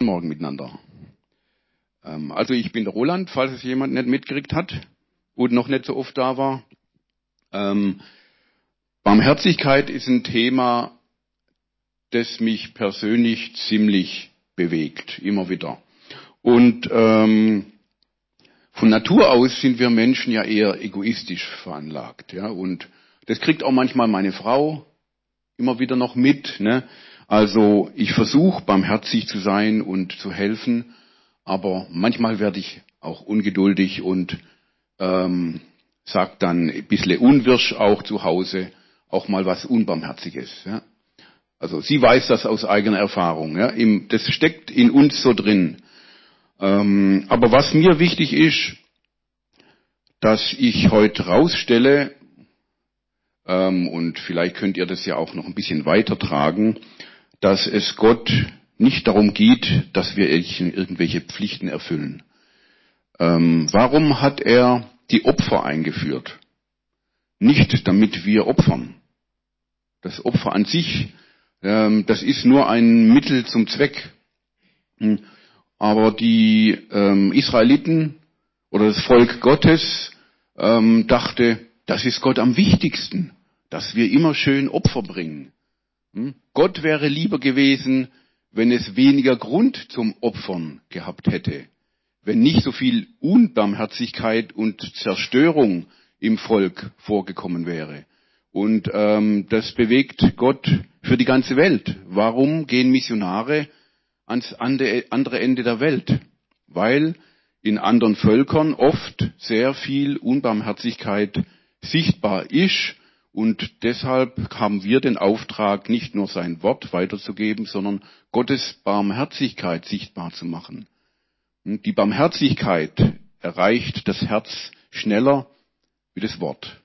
Morgen miteinander. Also ich bin der Roland, falls es jemand nicht mitgekriegt hat und noch nicht so oft da war. Barmherzigkeit ist ein Thema, das mich persönlich ziemlich bewegt, immer wieder. Und von Natur aus sind wir Menschen ja eher egoistisch veranlagt. Ja? Und das kriegt auch manchmal meine Frau immer wieder noch mit. Ne? Also ich versuche barmherzig zu sein und zu helfen, aber manchmal werde ich auch ungeduldig und sage dann ein bisschen unwirsch auch zu Hause auch mal was Unbarmherziges. Ja? Also sie weiß das aus eigener Erfahrung. Ja? Das steckt in uns so drin. Aber was mir wichtig ist, dass ich heute rausstelle, und vielleicht könnt ihr das ja auch noch ein bisschen weitertragen, dass es Gott nicht darum geht, dass wir irgendwelche Pflichten erfüllen. Warum hat er die Opfer eingeführt? Nicht damit wir opfern. Das Opfer an sich, das ist nur ein Mittel zum Zweck. Aber die Israeliten oder das Volk Gottes dachte, das ist Gott am wichtigsten, dass wir immer schön Opfer bringen. Gott wäre lieber gewesen, wenn es weniger Grund zum Opfern gehabt hätte, wenn nicht so viel Unbarmherzigkeit und Zerstörung im Volk vorgekommen wäre. Und das bewegt Gott für die ganze Welt. Warum gehen Missionare ans andere Ende der Welt? Weil in anderen Völkern oft sehr viel Unbarmherzigkeit sichtbar ist. Und deshalb haben wir den Auftrag, nicht nur sein Wort weiterzugeben, sondern Gottes Barmherzigkeit sichtbar zu machen. Die Barmherzigkeit erreicht das Herz schneller wie das Wort.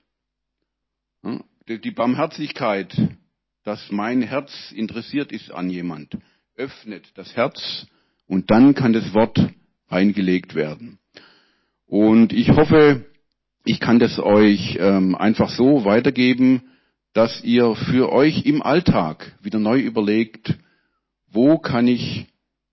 Die Barmherzigkeit, dass mein Herz interessiert ist an jemand, öffnet das Herz und dann kann das Wort reingelegt werden. Und ich hoffe, ich kann das euch einfach so weitergeben, dass ihr für euch im Alltag wieder neu überlegt, wo kann ich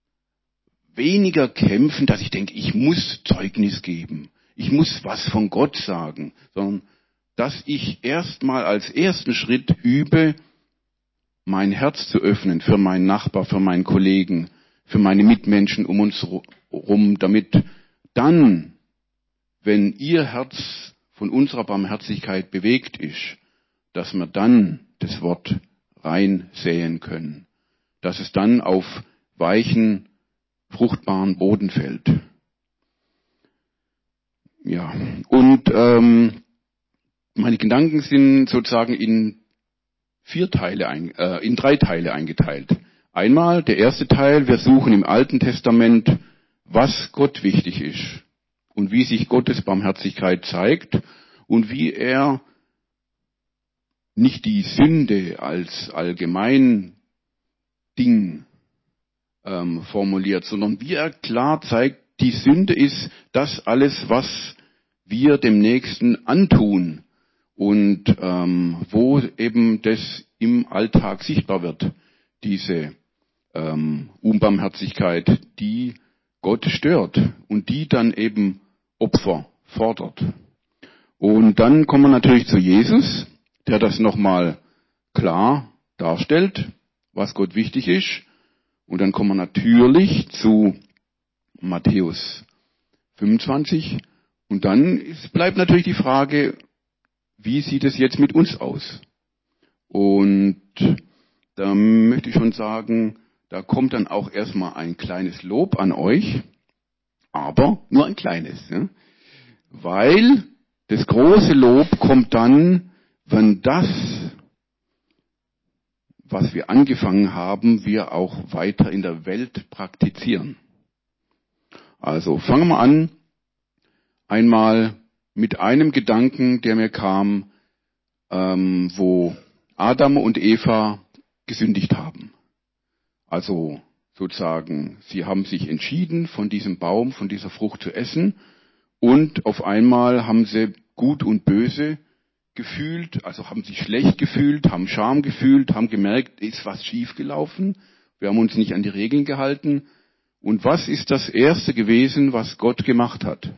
weniger kämpfen, dass ich denke, ich muss Zeugnis geben, ich muss was von Gott sagen, sondern dass ich erstmal als ersten Schritt übe, mein Herz zu öffnen für meinen Nachbar, für meinen Kollegen, für meine Mitmenschen um uns herum, damit dann, wenn ihr Herz von unserer Barmherzigkeit bewegt ist, dass wir dann das Wort reinsäen können, dass es dann auf weichen, fruchtbaren Boden fällt. Ja, und meine Gedanken sind sozusagen in drei Teile eingeteilt. Einmal der erste Teil, wir suchen im Alten Testament, was Gott wichtig ist und wie sich Gottes Barmherzigkeit zeigt und wie er nicht die Sünde als allgemein Ding formuliert, sondern wie er klar zeigt, die Sünde ist das alles, was wir dem Nächsten antun. Und wo eben das im Alltag sichtbar wird, diese Unbarmherzigkeit, die Gott stört und die dann eben Opfer fordert. Und dann kommen wir natürlich zu Jesus, der das nochmal klar darstellt, was Gott wichtig ist. Und dann kommen wir natürlich zu Matthäus 25. Und dann bleibt natürlich die Frage, wie sieht es jetzt mit uns aus? Und da möchte ich schon sagen, da kommt dann auch erstmal ein kleines Lob an euch, aber nur ein kleines. Ja? Weil das große Lob kommt dann, wenn das, was wir angefangen haben, wir auch weiter in der Welt praktizieren. Also fangen wir an, einmal mit einem Gedanken, der mir kam, wo Adam und Eva gesündigt haben. Also sozusagen, sie haben sich entschieden, von diesem Baum, von dieser Frucht zu essen und auf einmal haben sie Gut und Böse gefühlt, also haben sich schlecht gefühlt, haben Scham gefühlt, haben gemerkt, ist was schiefgelaufen, wir haben uns nicht an die Regeln gehalten Und was ist das Erste gewesen, was Gott gemacht hat?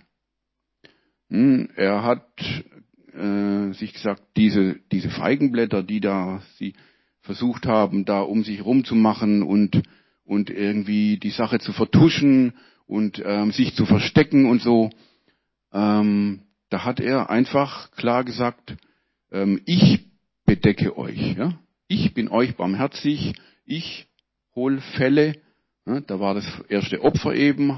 Er hat sich gesagt, diese Feigenblätter, die da sie versucht haben, da um sich rumzumachen und irgendwie die Sache zu vertuschen und sich zu verstecken und so, da hat er einfach klar gesagt, ich bedecke euch, ja? Ich bin euch barmherzig, ich hol Felle, ja? Da war das erste Opfer eben,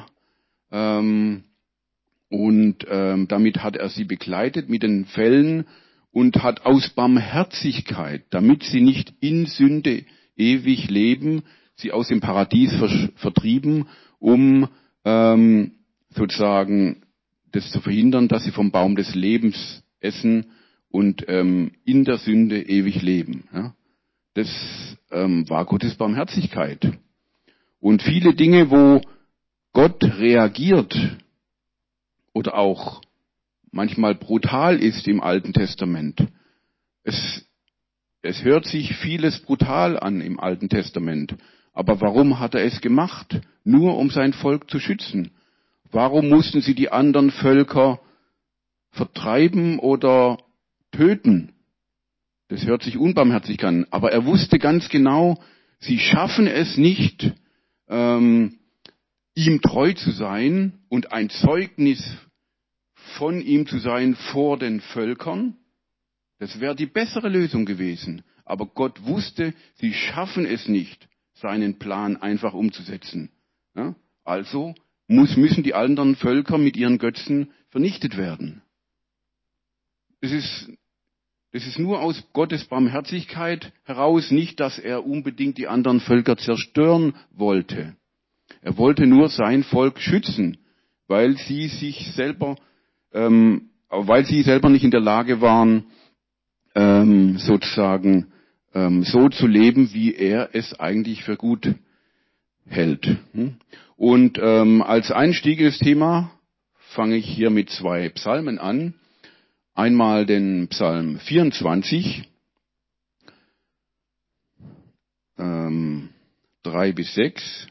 damit hat er sie begleitet mit den Fellen und hat aus Barmherzigkeit, damit sie nicht in Sünde ewig leben, sie aus dem Paradies vertrieben, um sozusagen das zu verhindern, dass sie vom Baum des Lebens essen und in der Sünde ewig leben. Ja? Das war Gottes Barmherzigkeit. Und viele Dinge, wo Gott reagiert oder auch manchmal brutal ist im Alten Testament. Es hört sich vieles brutal an im Alten Testament. Aber warum hat er es gemacht? Nur um sein Volk zu schützen. Warum mussten sie die anderen Völker vertreiben oder töten? Das hört sich unbarmherzig an. Aber er wusste ganz genau, sie schaffen es nicht, ihm treu zu sein und ein Zeugnis von ihm zu sein vor den Völkern. Das wäre die bessere Lösung gewesen. Aber Gott wusste, sie schaffen es nicht, seinen Plan einfach umzusetzen. Ja? Also müssen die anderen Völker mit ihren Götzen vernichtet werden. Das ist nur aus Gottes Barmherzigkeit heraus, nicht, dass er unbedingt die anderen Völker zerstören wollte. Er wollte nur sein Volk schützen, weil sie selber nicht in der Lage waren, sozusagen so zu leben, wie er es eigentlich für gut hält. Und als einstiegiges Thema fange ich hier mit 2 Psalmen an. Einmal den Psalm 24, 3 bis 6.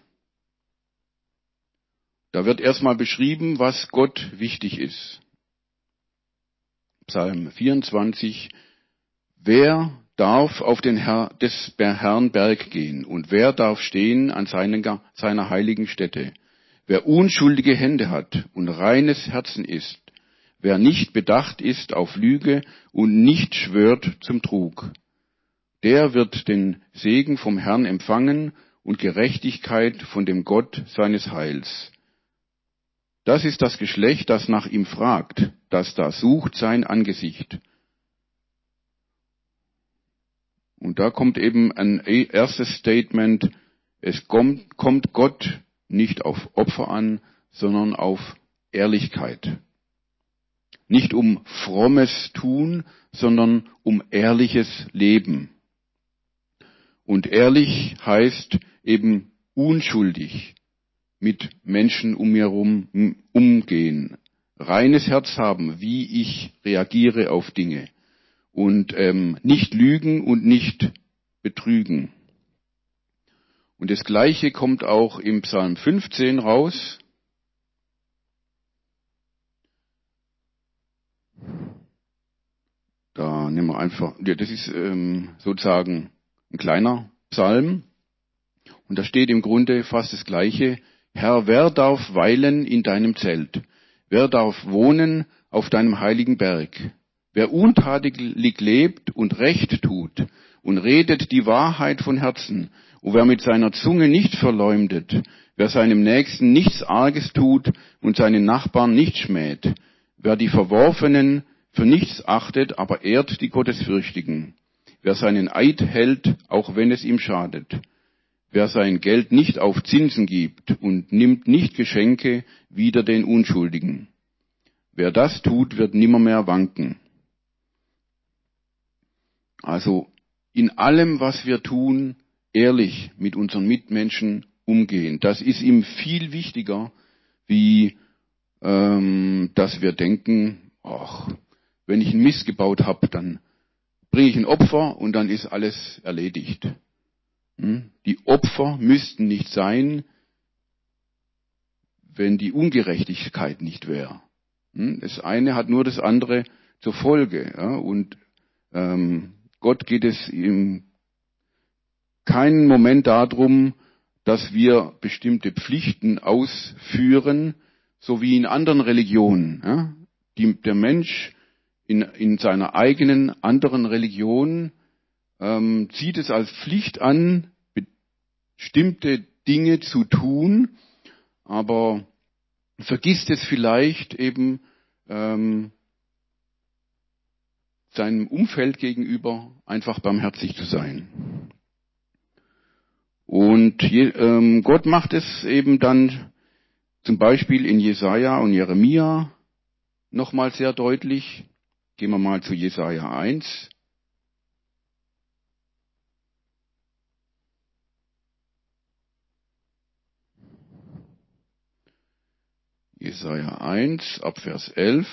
Da wird erstmal beschrieben, was Gott wichtig ist. Psalm 24. Wer darf auf den des Herrn Berg gehen und wer darf stehen an seiner heiligen Stätte? Wer unschuldige Hände hat und reines Herzen ist, wer nicht bedacht ist auf Lüge und nicht schwört zum Trug, der wird den Segen vom Herrn empfangen und Gerechtigkeit von dem Gott seines Heils. Das ist das Geschlecht, das nach ihm fragt, das da sucht sein Angesicht. Und da kommt eben ein erstes Statement, es kommt Gott nicht auf Opfer an, sondern auf Ehrlichkeit. Nicht um frommes Tun, sondern um ehrliches Leben. Und ehrlich heißt eben unschuldig mit Menschen um mir herum umgehen. Reines Herz haben, wie ich reagiere auf Dinge. Und nicht lügen und nicht betrügen. Und das Gleiche kommt auch im Psalm 15 raus. Da nehmen wir einfach, ja, das ist sozusagen ein kleiner Psalm. Und da steht im Grunde fast das Gleiche. Herr, wer darf weilen in deinem Zelt? Wer darf wohnen auf deinem heiligen Berg? Wer untadelig lebt und Recht tut und redet die Wahrheit von Herzen, und wer mit seiner Zunge nicht verleumdet, wer seinem Nächsten nichts Arges tut und seinen Nachbarn nicht schmäht, wer die Verworfenen für nichts achtet, aber ehrt die Gottesfürchtigen, wer seinen Eid hält, auch wenn es ihm schadet, wer sein Geld nicht auf Zinsen gibt und nimmt nicht Geschenke wider den Unschuldigen. Wer das tut, wird nimmermehr wanken. Also in allem, was wir tun, ehrlich mit unseren Mitmenschen umgehen. Das ist ihm viel wichtiger, wie dass wir denken, ach, wenn ich einen Mist gebaut habe, dann bringe ich ein Opfer und dann ist alles erledigt. Die Opfer müssten nicht sein, wenn die Ungerechtigkeit nicht wäre. Das eine hat nur das andere zur Folge. Ja? Und Gott geht es in keinen Moment darum, dass wir bestimmte Pflichten ausführen, so wie in anderen Religionen. Ja? Der Mensch in seiner eigenen anderen Religion sieht es als Pflicht an, bestimmte Dinge zu tun, aber vergisst es vielleicht eben seinem Umfeld gegenüber einfach barmherzig zu sein. Und Gott macht es eben dann zum Beispiel in Jesaja und Jeremia nochmal sehr deutlich. Gehen wir mal zu Jesaja 1. Jesaja 1 ab Vers 11.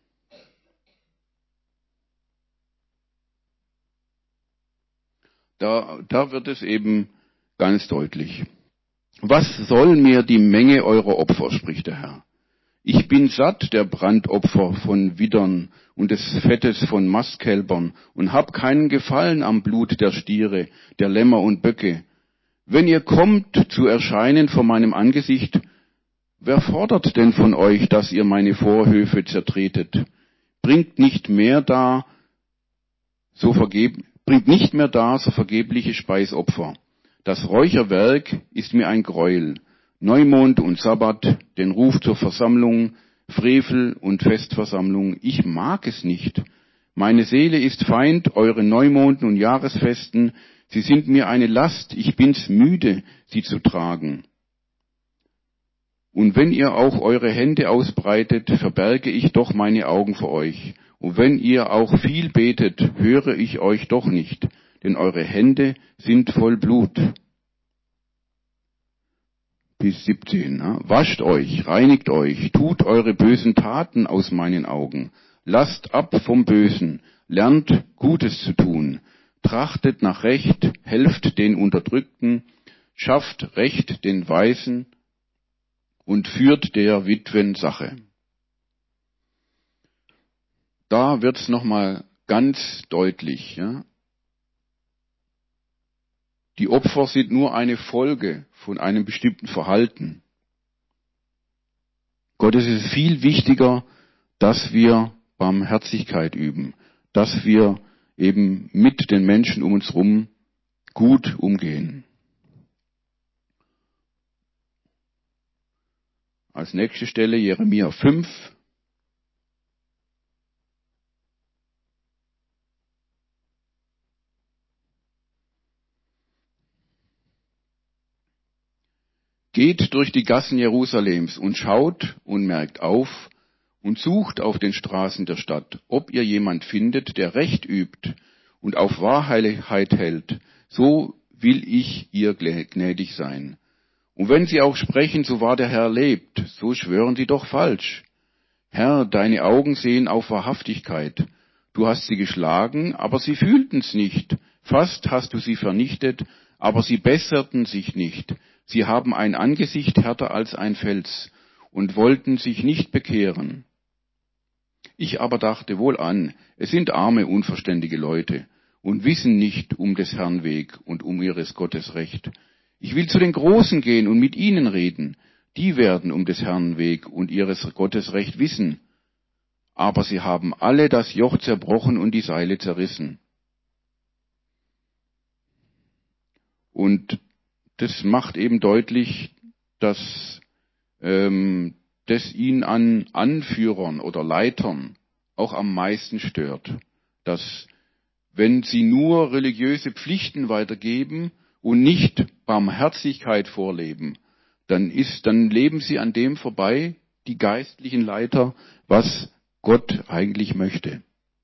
Da wird es eben ganz deutlich. Was soll mir die Menge eurer Opfer, spricht der Herr. Ich bin satt der Brandopfer von Widdern und des Fettes von Mastkälbern und hab keinen Gefallen am Blut der Stiere, der Lämmer und Böcke. Wenn ihr kommt zu erscheinen vor meinem Angesicht, wer fordert denn von euch, dass ihr meine Vorhöfe zertretet? Bringt nicht mehr da so vergebliche Speisopfer. Das Räucherwerk ist mir ein Gräuel. Neumond und Sabbat, den Ruf zur Versammlung, Frevel und Festversammlung, ich mag es nicht. Meine Seele ist Feind, eure Neumonden und Jahresfesten, sie sind mir eine Last, ich bin's müde, sie zu tragen. Und wenn ihr auch eure Hände ausbreitet, verberge ich doch meine Augen vor euch. Und wenn ihr auch viel betet, höre ich euch doch nicht, denn eure Hände sind voll Blut. Bis 17. Wascht euch, reinigt euch, tut eure bösen Taten aus meinen Augen. Lasst ab vom Bösen, lernt Gutes zu tun. Trachtet nach Recht, helft den Unterdrückten, schafft Recht den Weisen und führt der Witwen Sache. Da wird's nochmal ganz deutlich. Ja? Die Opfer sind nur eine Folge von einem bestimmten Verhalten. Gott ist es viel wichtiger, dass wir Barmherzigkeit üben, dass wir eben mit den Menschen um uns herum gut umgehen. Als nächste Stelle Jeremia 5. Geht durch die Gassen Jerusalems und schaut und merkt auf und sucht auf den Straßen der Stadt, ob ihr jemand findet, der Recht übt und auf Wahrheit hält, so will ich ihr gnädig sein. Und wenn sie auch sprechen, so wahr der Herr lebt, so schwören sie doch falsch. Herr, deine Augen sehen auf Wahrhaftigkeit. Du hast sie geschlagen, aber sie fühlten's nicht. Fast hast du sie vernichtet, aber sie besserten sich nicht. Sie haben ein Angesicht härter als ein Fels und wollten sich nicht bekehren. Ich aber dachte wohl an, es sind arme, unverständige Leute und wissen nicht um des Herrn Weg und um ihres Gottes Recht. Ich will zu den Großen gehen und mit ihnen reden. Die werden um des Herrn Weg und ihres Gottes Recht wissen. Aber sie haben alle das Joch zerbrochen und die Seile zerrissen. Und das macht eben deutlich, dass das ihn an Anführern oder Leitern auch am meisten stört. Dass wenn sie nur religiöse Pflichten weitergeben und nicht Barmherzigkeit vorleben, dann leben sie an dem vorbei, die geistlichen Leiter, was Gott eigentlich möchte.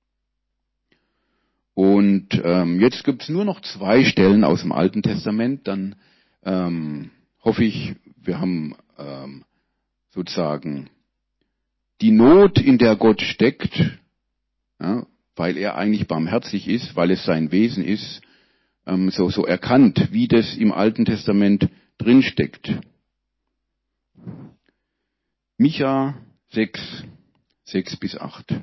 Und jetzt gibt's nur noch 2 Stellen aus dem Alten Testament, dann hoffe ich, wir haben sozusagen die Not, in der Gott steckt, ja, weil er eigentlich barmherzig ist, weil es sein Wesen ist, so erkannt, wie das im Alten Testament drinsteckt. Micha 6, 6 bis 8.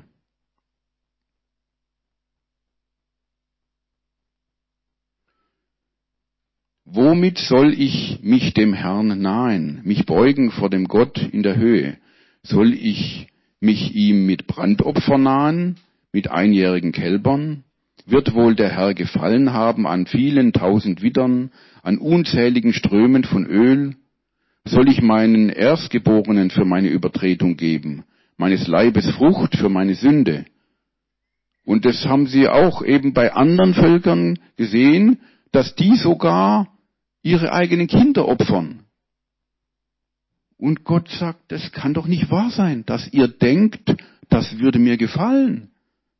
Womit soll ich mich dem Herrn nahen, mich beugen vor dem Gott in der Höhe? Soll ich mich ihm mit Brandopfern nahen, mit einjährigen Kälbern? Wird wohl der Herr gefallen haben an vielen tausend Widdern, an unzähligen Strömen von Öl? Soll ich meinen Erstgeborenen für meine Übertretung geben, meines Leibes Frucht für meine Sünde? Und das haben sie auch eben bei anderen Völkern gesehen, dass die sogar ihre eigenen Kinder opfern. Und Gott sagt, das kann doch nicht wahr sein, dass ihr denkt, das würde mir gefallen.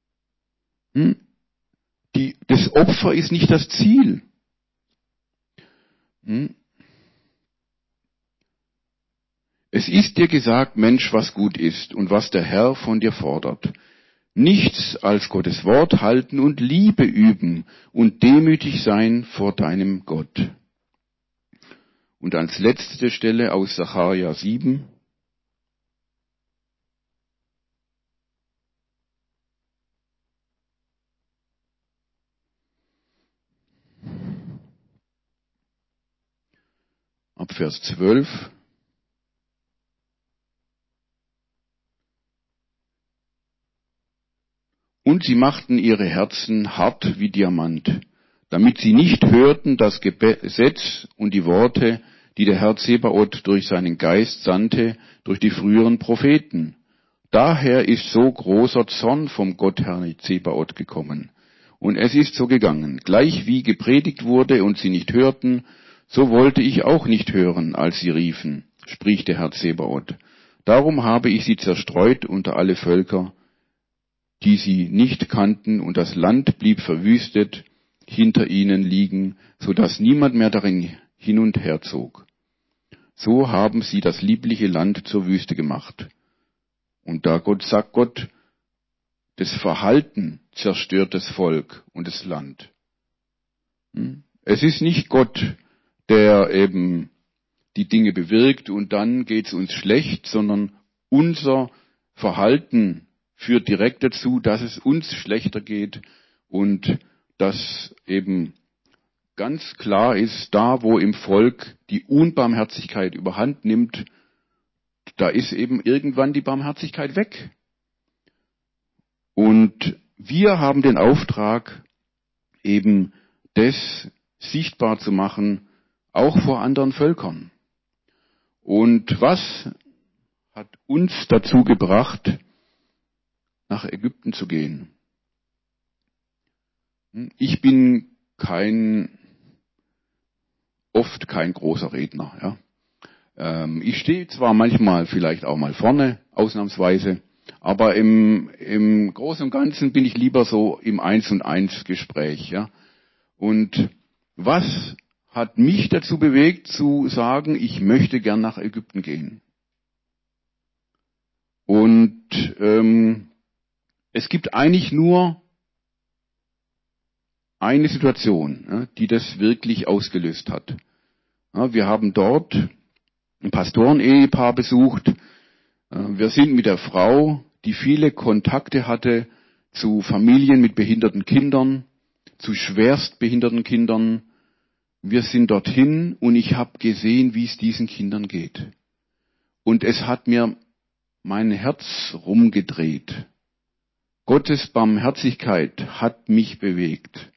Das Opfer ist nicht das Ziel. Es ist dir gesagt, Mensch, was gut ist und was der Herr von dir fordert. Nichts als Gottes Wort halten und Liebe üben und demütig sein vor deinem Gott. Und als letzte Stelle aus Sacharja 7. Ab Vers 12. Und sie machten ihre Herzen hart wie Diamant, damit sie nicht hörten das Gesetz und die Worte, die der Herr Zebaoth durch seinen Geist sandte, durch die früheren Propheten. Daher ist so großer Zorn vom Gott Herrn Zebaoth gekommen. Und es ist so gegangen, gleich wie gepredigt wurde und sie nicht hörten, so wollte ich auch nicht hören, als sie riefen, spricht der Herr Zebaoth. Darum habe ich sie zerstreut unter alle Völker, die sie nicht kannten, und das Land blieb verwüstet hinter ihnen liegen, so dass niemand mehr darin hin und her zog. So haben sie das liebliche Land zur Wüste gemacht. Und da sagt Gott, das Verhalten zerstört das Volk und das Land. Es ist nicht Gott, der eben die Dinge bewirkt und dann geht's uns schlecht, sondern unser Verhalten führt direkt dazu, dass es uns schlechter geht und dass eben ganz klar ist, da wo im Volk die Unbarmherzigkeit überhand nimmt, da ist eben irgendwann die Barmherzigkeit weg. Und wir haben den Auftrag, eben das sichtbar zu machen, auch vor anderen Völkern. Und was hat uns dazu gebracht, nach Ägypten zu gehen? Ich bin oft kein großer Redner. Ja. Ich stehe zwar manchmal vielleicht auch mal vorne, ausnahmsweise, aber im Großen und Ganzen bin ich lieber so im 1-und-1 Gespräch. Ja. Und was hat mich dazu bewegt zu sagen, ich möchte gern nach Ägypten gehen? Und es gibt eigentlich nur eine Situation, die das wirklich ausgelöst hat. Wir haben dort ein Pastoren-Ehepaar besucht. Wir sind mit der Frau, die viele Kontakte hatte zu Familien mit behinderten Kindern, zu schwerst behinderten Kindern. Wir sind dorthin und ich habe gesehen, wie es diesen Kindern geht. Und es hat mir mein Herz rumgedreht. Gottes Barmherzigkeit hat mich bewegt.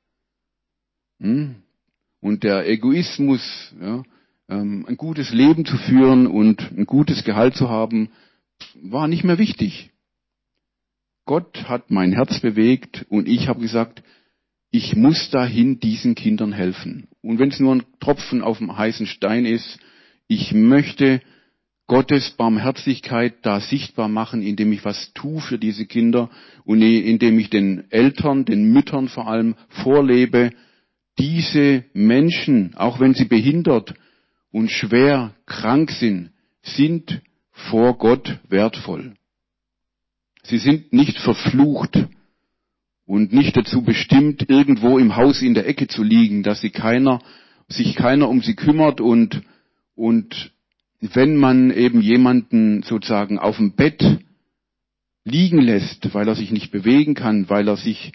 Und der Egoismus, ein gutes Leben zu führen und ein gutes Gehalt zu haben, war nicht mehr wichtig. Gott hat mein Herz bewegt und ich habe gesagt, ich muss dahin diesen Kindern helfen. Und wenn es nur ein Tropfen auf dem heißen Stein ist, ich möchte Gottes Barmherzigkeit da sichtbar machen, indem ich was tue für diese Kinder und indem ich den Eltern, den Müttern vor allem vorlebe, diese Menschen, auch wenn sie behindert und schwer krank sind vor Gott wertvoll. Sie sind nicht verflucht und nicht dazu bestimmt, irgendwo im Haus in der Ecke zu liegen, dass sich keiner um sie kümmert und wenn man eben jemanden sozusagen auf dem Bett liegen lässt, weil er sich nicht bewegen kann, weil er sich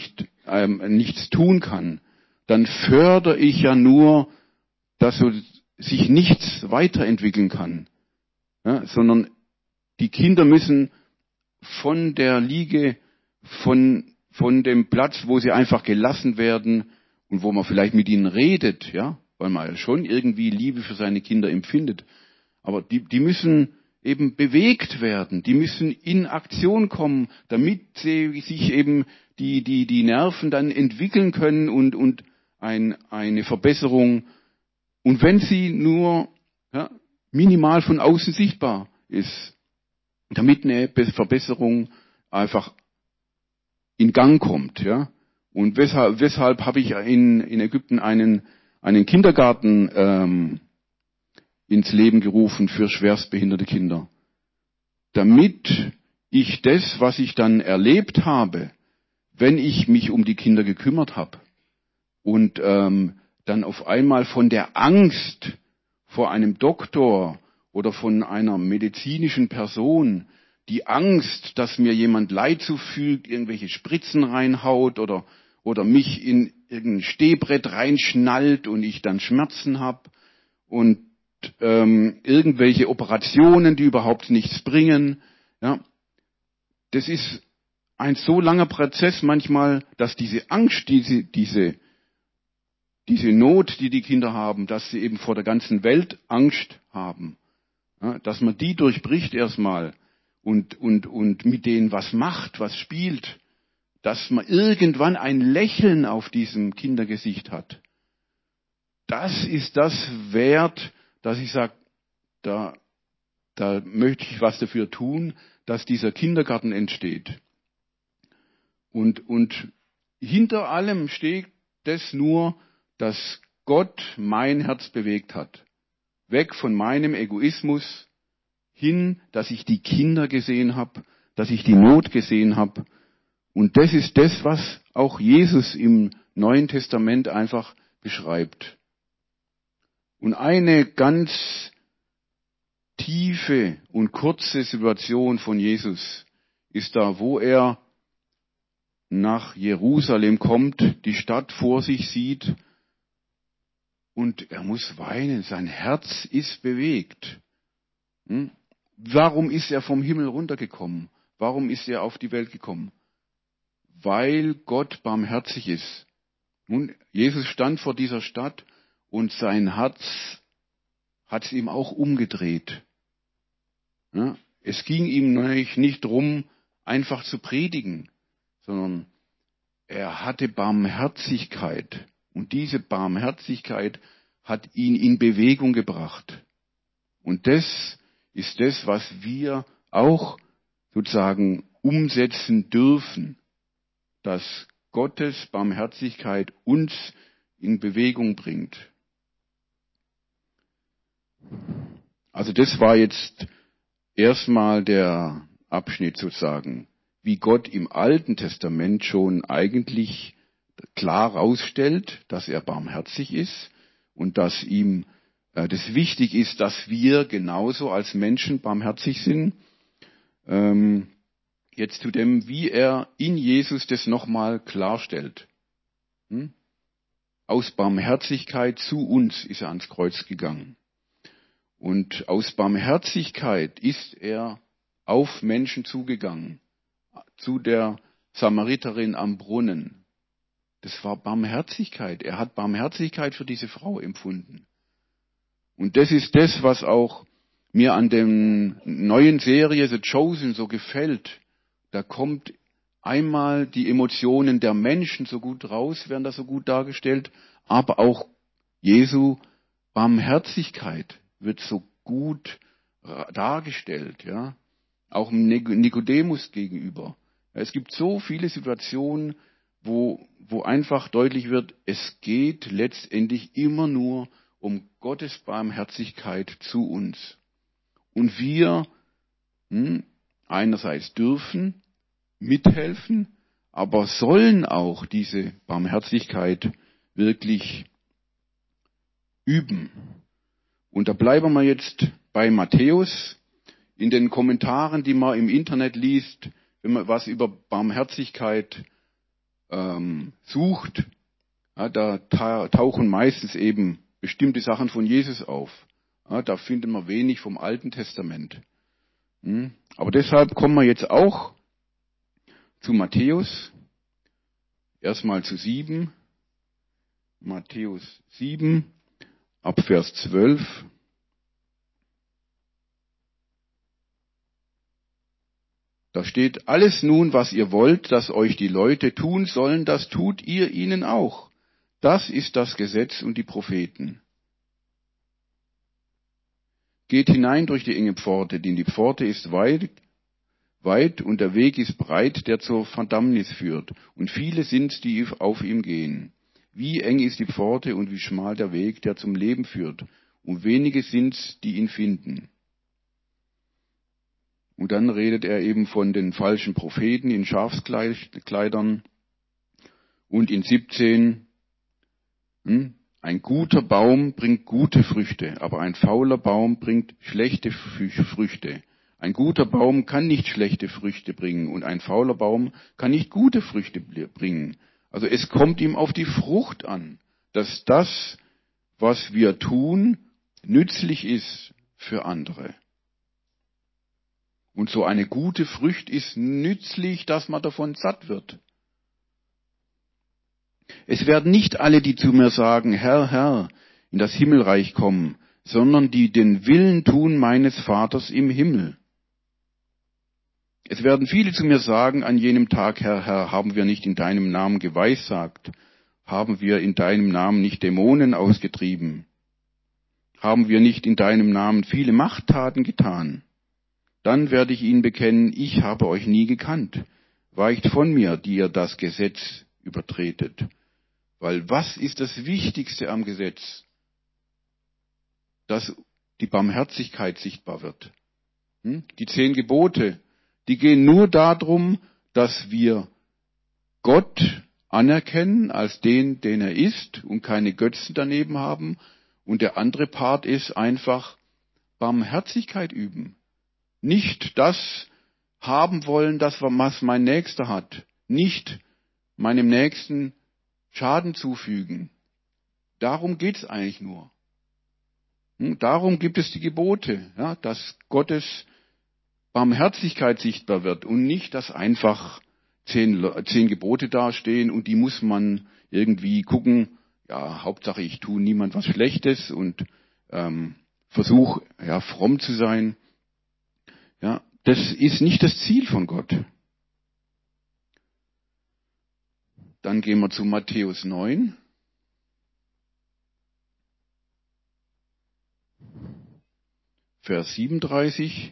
nichts tun kann, dann fördere ich ja nur, dass so sich nichts weiterentwickeln kann, ja, sondern die Kinder müssen von der Liege, von dem Platz, wo sie einfach gelassen werden und wo man vielleicht mit ihnen redet, ja, weil man ja schon irgendwie Liebe für seine Kinder empfindet. Aber die müssen eben bewegt werden, die müssen in Aktion kommen, damit sie sich eben die Nerven dann entwickeln können und eine Verbesserung. Und wenn sie nur minimal von außen sichtbar ist, damit eine Verbesserung einfach in Gang kommt, ja. Und weshalb habe ich in Ägypten einen Kindergarten ins Leben gerufen für schwerstbehinderte Kinder, damit ich das, was ich dann erlebt habe, wenn ich mich um die Kinder gekümmert habe und dann auf einmal von der Angst vor einem Doktor oder von einer medizinischen Person, die Angst, dass mir jemand Leid zufügt, irgendwelche Spritzen reinhaut oder mich in irgendein Stehbrett reinschnallt und ich dann Schmerzen habe und irgendwelche Operationen, die überhaupt nichts bringen. Ja, das ist ein so langer Prozess manchmal, dass diese Angst, diese Not, die die Kinder haben, dass sie eben vor der ganzen Welt Angst haben, ja, dass man die durchbricht erstmal und mit denen was macht, was spielt, dass man irgendwann ein Lächeln auf diesem Kindergesicht hat. Das ist das wert, dass ich sage, da möchte ich was dafür tun, dass dieser Kindergarten entsteht. Und hinter allem steht das nur, dass Gott mein Herz bewegt hat. Weg von meinem Egoismus hin, dass ich die Kinder gesehen habe, dass ich die Not gesehen habe. Und das ist das, was auch Jesus im Neuen Testament einfach beschreibt. Und eine ganz tiefe und kurze Situation von Jesus ist da, wo er nach Jerusalem kommt, die Stadt vor sich sieht und er muss weinen. Sein Herz ist bewegt. Warum ist er vom Himmel runtergekommen? Warum ist er auf die Welt gekommen? Weil Gott barmherzig ist. Nun, Jesus stand vor dieser Stadt und sein Herz hat es ihm auch umgedreht. Ja, es ging ihm nicht darum, einfach zu predigen, sondern er hatte Barmherzigkeit. Und diese Barmherzigkeit hat ihn in Bewegung gebracht. Und das ist das, was wir auch sozusagen umsetzen dürfen, dass Gottes Barmherzigkeit uns in Bewegung bringt. Also das war jetzt erstmal der Abschnitt sozusagen, wie Gott im Alten Testament schon eigentlich klar herausstellt, dass er barmherzig ist und dass ihm das wichtig ist, dass wir genauso als Menschen barmherzig sind. Jetzt zu dem, wie er in Jesus das nochmal klarstellt. Aus Barmherzigkeit zu uns ist er ans Kreuz gegangen. Und aus Barmherzigkeit ist er auf Menschen zugegangen, zu der Samariterin am Brunnen. Das war Barmherzigkeit. Er hat Barmherzigkeit für diese Frau empfunden. Und das ist das, was auch mir an der neuen Serie The Chosen so gefällt. Da kommt einmal die Emotionen der Menschen so gut raus, werden da so gut dargestellt, aber auch Jesu Barmherzigkeit wird so gut dargestellt, ja. Auch Nikodemus gegenüber. Es gibt so viele Situationen, wo einfach deutlich wird, es geht letztendlich immer nur um Gottes Barmherzigkeit zu uns. Und wir einerseits dürfen mithelfen, aber sollen auch diese Barmherzigkeit wirklich üben. Und da bleiben wir jetzt bei Matthäus. In den Kommentaren, die man im Internet liest, wenn man was über Barmherzigkeit sucht, ja, da tauchen meistens eben bestimmte Sachen von Jesus auf. Ja, da findet man wenig vom Alten Testament. Aber deshalb kommen wir jetzt auch zu Matthäus. Erstmal zu 7. Matthäus 7, ab Vers 12. Da steht, alles nun, was ihr wollt, dass euch die Leute tun sollen, das tut ihr ihnen auch. Das ist das Gesetz und die Propheten. Geht hinein durch die enge Pforte, denn die Pforte ist weit und der Weg ist breit, der zur Verdammnis führt. Und viele sind's, die auf ihm gehen. Wie eng ist die Pforte und wie schmal der Weg, der zum Leben führt. Und wenige sind's, die ihn finden. Und dann redet er eben von den falschen Propheten in Schafskleidern. Und in 17, ein guter Baum bringt gute Früchte, aber ein fauler Baum bringt schlechte Früchte. Ein guter Baum kann nicht schlechte Früchte bringen und ein fauler Baum kann nicht gute Früchte bringen. Also es kommt ihm auf die Frucht an, dass das, was wir tun, nützlich ist für andere. Und so eine gute Frucht ist nützlich, dass man davon satt wird. Es werden nicht alle, die zu mir sagen, Herr, Herr, in das Himmelreich kommen, sondern die den Willen tun meines Vaters im Himmel. Es werden viele zu mir sagen an jenem Tag, Herr, Herr, haben wir nicht in deinem Namen geweissagt? Haben wir in deinem Namen nicht Dämonen ausgetrieben? Haben wir nicht in deinem Namen viele Machttaten getan? Dann werde ich ihnen bekennen, ich habe euch nie gekannt. Weicht von mir, die ihr das Gesetz übertretet. Weil was ist das Wichtigste am Gesetz? Dass die Barmherzigkeit sichtbar wird. Die 10 Gebote, die gehen nur darum, dass wir Gott anerkennen als den er ist und keine Götzen daneben haben. Und der andere Part ist einfach Barmherzigkeit üben. Nicht das haben wollen, das was mein Nächster hat. Nicht meinem Nächsten Schaden zufügen. Darum geht's eigentlich nur. Darum gibt es die Gebote, ja, dass Gottes Barmherzigkeit sichtbar wird und nicht, dass einfach 10 Gebote dastehen und die muss man irgendwie gucken. Ja, Hauptsache ich tue niemand was Schlechtes und versuche fromm zu sein. Ja, das ist nicht das Ziel von Gott. Dann gehen wir zu Matthäus 9. Vers 37.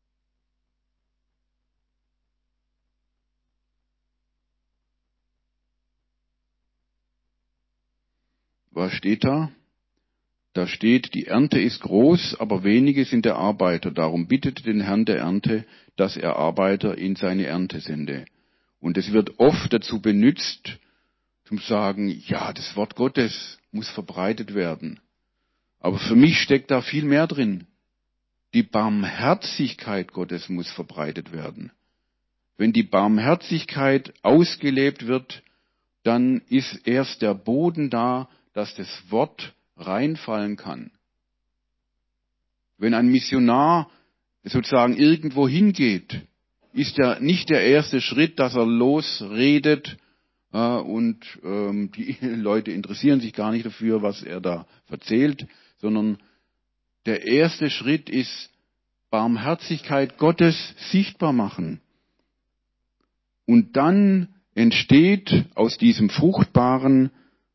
Was steht da? Da steht, die Ernte ist groß, aber wenige sind der Arbeiter. Darum bittet den Herrn der Ernte, dass er Arbeiter in seine Ernte sende. Und es wird oft dazu benutzt, zum sagen, ja, das Wort Gottes muss verbreitet werden. Aber für mich steckt da viel mehr drin. Die Barmherzigkeit Gottes muss verbreitet werden. Wenn die Barmherzigkeit ausgelebt wird, dann ist erst der Boden da, dass das Wort reinfallen kann. Wenn ein Missionar sozusagen irgendwo hingeht, ist ja nicht der erste Schritt, dass er losredet und die Leute interessieren sich gar nicht dafür, was er da erzählt, sondern der erste Schritt ist Barmherzigkeit Gottes sichtbar machen. Und dann entsteht aus diesem fruchtbaren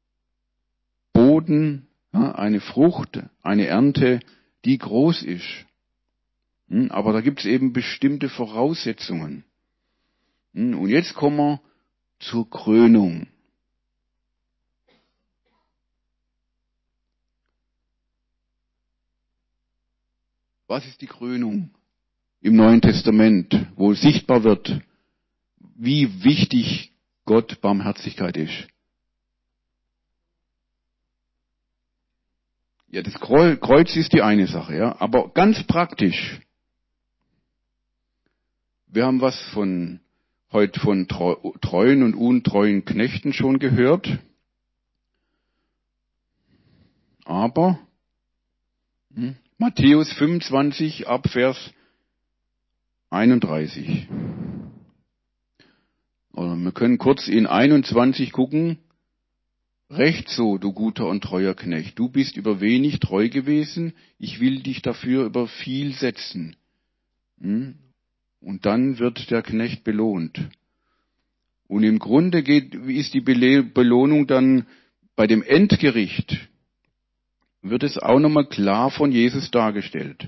Boden eine Frucht, eine Ernte, die groß ist. Aber da gibt es eben bestimmte Voraussetzungen. Und jetzt kommen wir zur Krönung. Was ist die Krönung im Neuen Testament, wo sichtbar wird, wie wichtig Gott Barmherzigkeit ist? Ja, das Kreuz ist die eine Sache, ja. Aber ganz praktisch. Wir haben was heute von treuen und untreuen Knechten schon gehört. Aber Matthäus 25 ab Vers 31. Oder wir können kurz in 21 gucken. Recht so, du guter und treuer Knecht. Du bist über wenig treu gewesen. Ich will dich dafür über viel setzen. Und dann wird der Knecht belohnt. Und im Grunde ist die Belohnung dann bei dem Endgericht, wird es auch nochmal klar von Jesus dargestellt.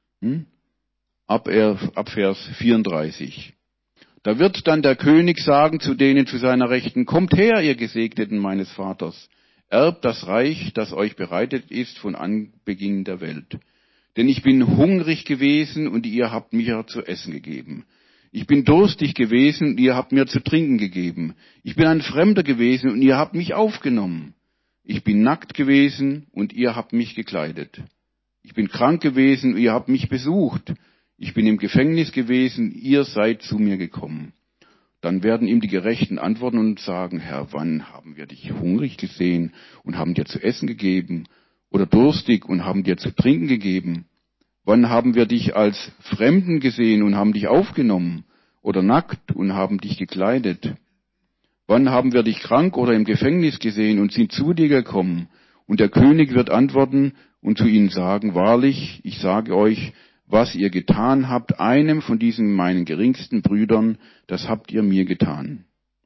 Ab Vers 34. Da wird dann der König sagen zu denen zu seiner Rechten, kommt her, ihr Gesegneten meines Vaters, erbt das Reich, das euch bereitet ist von Anbeginn der Welt. Denn ich bin hungrig gewesen und ihr habt mir zu essen gegeben. Ich bin durstig gewesen und ihr habt mir zu trinken gegeben. Ich bin ein Fremder gewesen und ihr habt mich aufgenommen. Ich bin nackt gewesen und ihr habt mich gekleidet. Ich bin krank gewesen und ihr habt mich besucht. Ich bin im Gefängnis gewesen, ihr seid zu mir gekommen. Dann werden ihm die Gerechten antworten und sagen, Herr, wann haben wir dich hungrig gesehen und haben dir zu essen gegeben? Oder durstig und haben dir zu trinken gegeben? Wann haben wir dich als Fremden gesehen und haben dich aufgenommen? Oder nackt und haben dich gekleidet? Wann haben wir dich krank oder im Gefängnis gesehen und sind zu dir gekommen? Und der König wird antworten und zu ihnen sagen, wahrlich, ich sage euch, was ihr getan habt, einem von diesen meinen geringsten Brüdern, das habt ihr mir getan.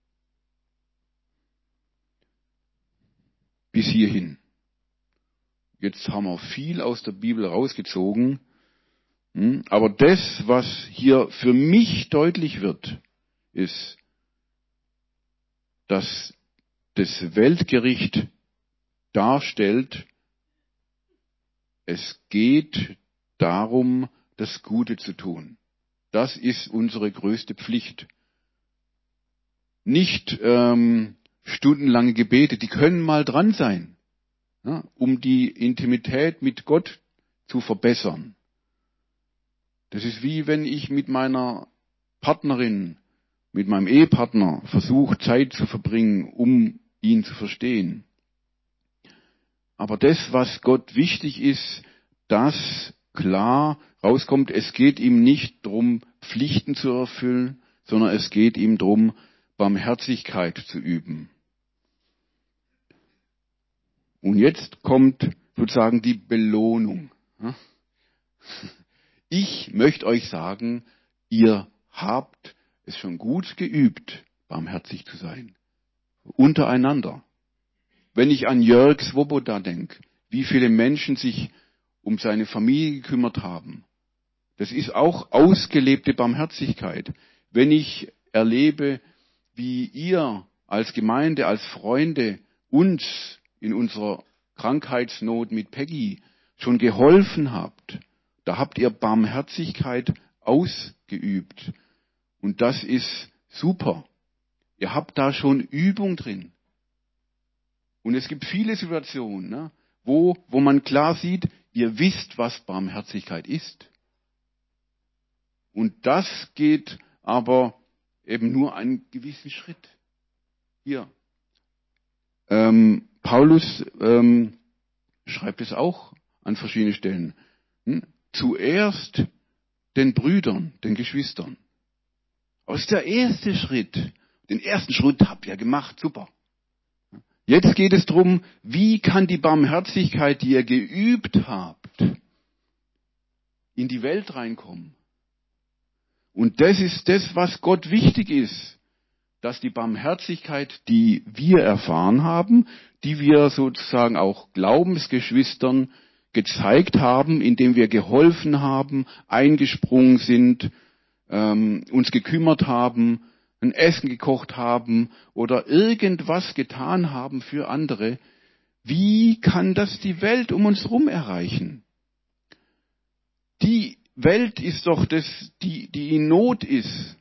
Bis hierhin. Jetzt haben wir viel aus der Bibel rausgezogen, aber das, was hier für mich deutlich wird, ist, dass das Weltgericht darstellt, es geht darum, das Gute zu tun. Das ist unsere größte Pflicht. Nicht stundenlange Gebete, die können mal dran sein, ja, um die Intimität mit Gott zu verbessern. Das ist wie wenn ich mit meiner Partnerin, mit meinem Ehepartner versuche, Zeit zu verbringen, um ihn zu verstehen. Aber das, was Gott wichtig ist, dass klar rauskommt, es geht ihm nicht darum, Pflichten zu erfüllen, sondern es geht ihm darum, Barmherzigkeit zu üben. Und jetzt kommt sozusagen die Belohnung. Ich möchte euch sagen, ihr habt es schon gut geübt, barmherzig zu sein. Untereinander. Wenn ich an Jörg Swoboda denke, wie viele Menschen sich um seine Familie gekümmert haben. Das ist auch ausgelebte Barmherzigkeit. Wenn ich erlebe, wie ihr als Gemeinde, als Freunde uns in unserer Krankheitsnot mit Peggy schon geholfen habt, da habt ihr Barmherzigkeit ausgeübt. Und das ist super. Ihr habt da schon Übung drin. Und es gibt viele Situationen, ne, wo man klar sieht, ihr wisst, was Barmherzigkeit ist. Und das geht aber eben nur einen gewissen Schritt. Hier. Paulus schreibt es auch an verschiedenen Stellen. Zuerst den Brüdern, den Geschwistern. Aber es ist der erste Schritt. Den ersten Schritt habt ihr gemacht, super. Jetzt geht es darum, wie kann die Barmherzigkeit, die ihr geübt habt, in die Welt reinkommen. Und das ist das, was Gott wichtig ist, dass die Barmherzigkeit, die wir erfahren haben, die wir sozusagen auch Glaubensgeschwistern gezeigt haben, indem wir geholfen haben, eingesprungen sind, uns gekümmert haben, ein Essen gekocht haben oder irgendwas getan haben für andere, wie kann das die Welt um uns herum erreichen? Die Welt ist doch das, die in Not ist.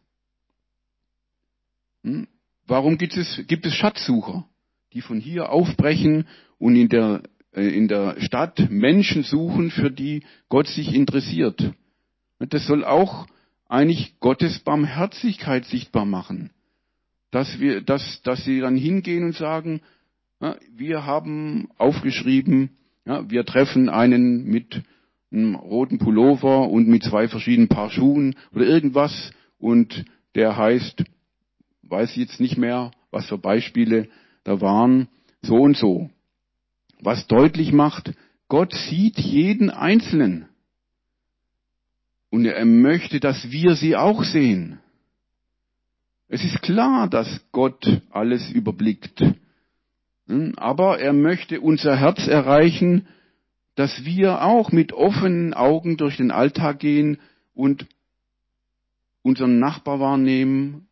Warum gibt es Schatzsucher, die von hier aufbrechen und in der in der Stadt Menschen suchen, für die Gott sich interessiert. Und das soll auch eigentlich Gottes Barmherzigkeit sichtbar machen. Dass sie dann hingehen und sagen, ja, wir haben aufgeschrieben, ja, wir treffen einen mit einem roten Pullover und mit 2 verschiedenen Paar Schuhen oder irgendwas und der heißt, weiß ich jetzt nicht mehr, was für Beispiele da waren, so und so. Was deutlich macht, Gott sieht jeden Einzelnen. Und er möchte, dass wir sie auch sehen. Es ist klar, dass Gott alles überblickt. Aber er möchte unser Herz erreichen, dass wir auch mit offenen Augen durch den Alltag gehen und unseren Nachbar wahrnehmen,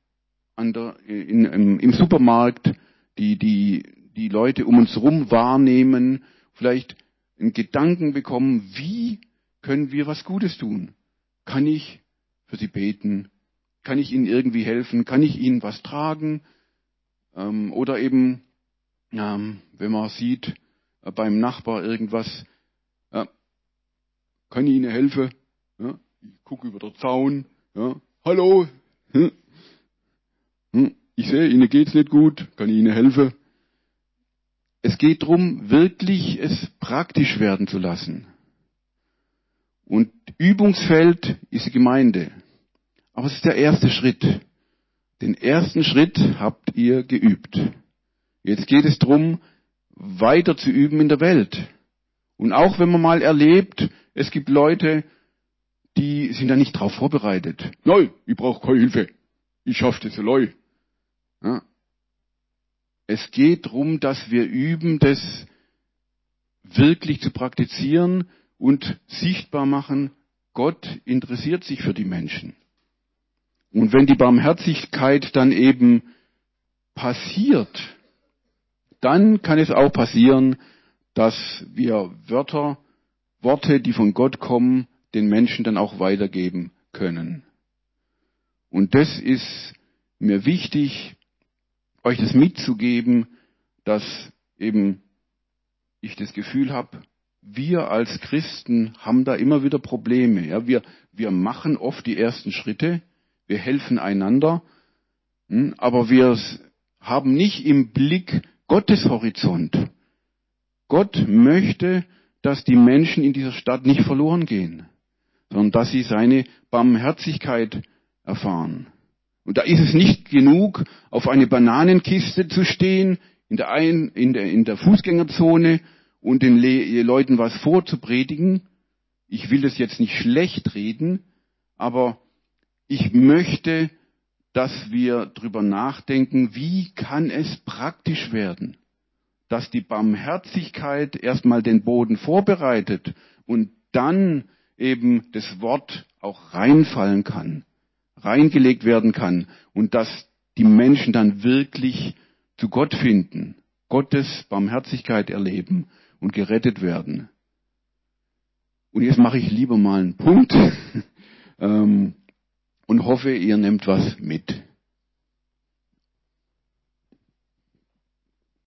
im Supermarkt, die Leute um uns herum wahrnehmen, vielleicht einen Gedanken bekommen, wie können wir was Gutes tun? Kann ich für sie beten? Kann ich ihnen irgendwie helfen? Kann ich ihnen was tragen? Oder eben, wenn man sieht, beim Nachbar irgendwas, kann ich ihnen helfen? Ja, ich gucke über den Zaun. Ja, hallo? Ich sehe, ihnen geht's nicht gut. Kann ich ihnen helfen? Es geht darum, wirklich es praktisch werden zu lassen. Und Übungsfeld ist die Gemeinde. Aber es ist der erste Schritt. Den ersten Schritt habt ihr geübt. Jetzt geht es darum, weiter zu üben in der Welt. Und auch wenn man mal erlebt, es gibt Leute, die sind da nicht drauf vorbereitet. Nein, ich brauche keine Hilfe. Ich schaffe das allein. Ja. Es geht darum, dass wir üben, das wirklich zu praktizieren und sichtbar machen, Gott interessiert sich für die Menschen. Und wenn die Barmherzigkeit dann eben passiert, dann kann es auch passieren, dass wir Worte, die von Gott kommen, den Menschen dann auch weitergeben können. Und das ist mir wichtig, euch das mitzugeben, dass eben ich das Gefühl habe, wir als Christen haben da immer wieder Probleme. Ja, wir machen oft die ersten Schritte, wir helfen einander, aber wir haben nicht im Blick Gottes Horizont. Gott möchte, dass die Menschen in dieser Stadt nicht verloren gehen, sondern dass sie seine Barmherzigkeit erfahren. Und da ist es nicht genug, auf eine Bananenkiste zu stehen, in der Fußgängerzone und den Leuten was vorzupredigen. Ich will das jetzt nicht schlecht reden, aber ich möchte, dass wir drüber nachdenken, wie kann es praktisch werden, dass die Barmherzigkeit erstmal den Boden vorbereitet und dann eben das Wort auch reinfallen kann, reingelegt werden kann und dass die Menschen dann wirklich zu Gott finden, Gottes Barmherzigkeit erleben und gerettet werden. Und jetzt mache ich lieber mal einen Punkt und hoffe, ihr nehmt was mit.